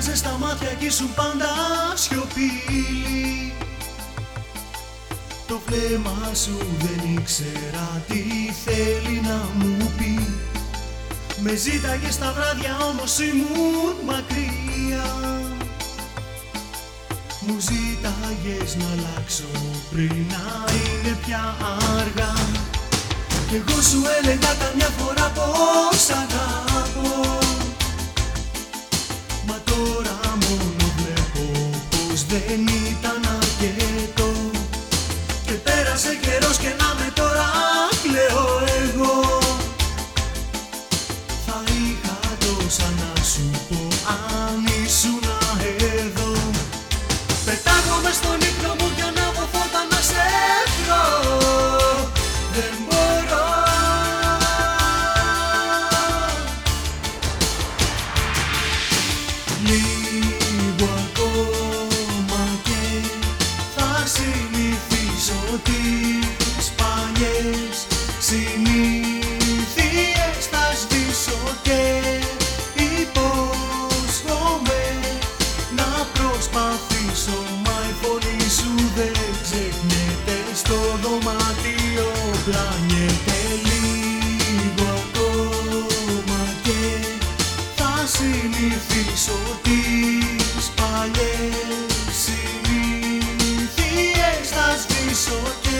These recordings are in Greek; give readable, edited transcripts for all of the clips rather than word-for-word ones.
κοίταζες στα μάτια κι ήσουν πάντα σιωπηλή. Το βλέμμα σου δεν ήξερα τι θέλει να μου πει. Με ζήταγες τα βράδια όμως ήμουν μακριά. Μου ζήταγες να αλλάξω πριν να είναι πια αργά. Κι εγώ σου έλεγα καμιά φορά πως αγαπώ. Μα τώρα μόνο βλέπω πως δεν ήταν αρκετό. Και πέρασε καιρός και να με τώρα κλαίω εγώ. Θα είχα τόσα να σου πω αν ήσουνα εδώ. Πετάγομαι στον ύπνο μου για να βγω φώτα να σε βρω. Δεν μπορώ. Λίγο ακόμα και θα συνηθίσω τις παλιές συνήθειες. Θα σβήσω και υπόσχομαι να προσπαθήσω. Μα η φωνή σου δεν ξεχνιέται, στο δωμάτιο πλανιέται. Λίγο ακόμα και θα συνηθίσω τις παλιές συνήθειες. Θα σβήσω και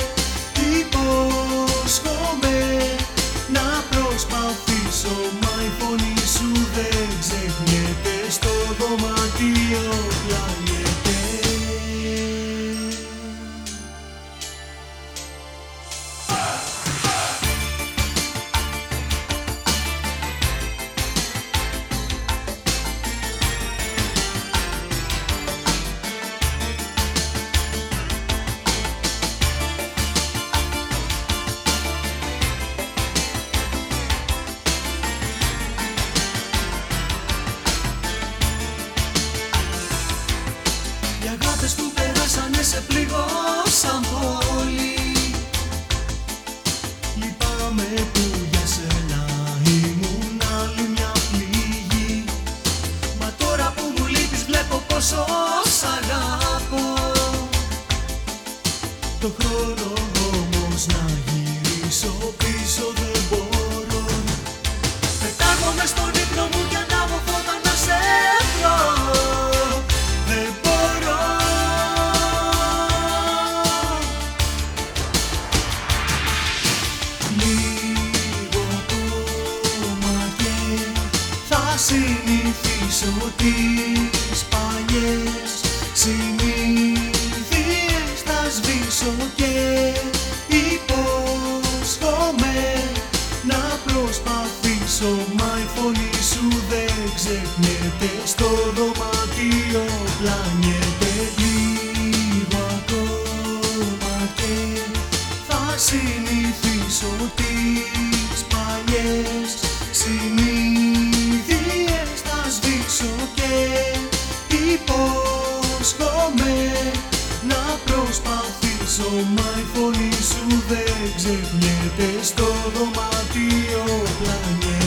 υπόσχομαι να προσπαθήσω. Μα η φωνή σου δεν ξεχνιέται, στο δωμάτιο πλανιέται. Οι αγάπες που περάσανε σε πληγώσαν πολύ. Λυπάμαι που για σένα ήμουν άλλη μια πληγή. Μα τώρα που μου λείπεις βλέπω πόσο σ' αγαπώ. Το χρόνο όμως να γυρίσω πίσω δεν μπορώ. Πετάγομαι στον ύπνο μου για να βγω φώτα να σε βρω. Δεν μπορώ. Λίγο ακόμα και θα συνηθίσω τις παλιές συνήθειες. Θα σβήσω και υπόσχομαι να προσπαθήσω. Μα η φωνή σου δεν ξεχνιέται, στο δωμάτιο πλανιέται. Λίγο ακόμα και θα συνηθίσω τις παλιές συνήθειες. Θα σβήσω και υπόσχομαι να προσπαθήσω. Μα η φωνή σου δεν ξεχνιέται, στο δωμάτιο πλανιέται.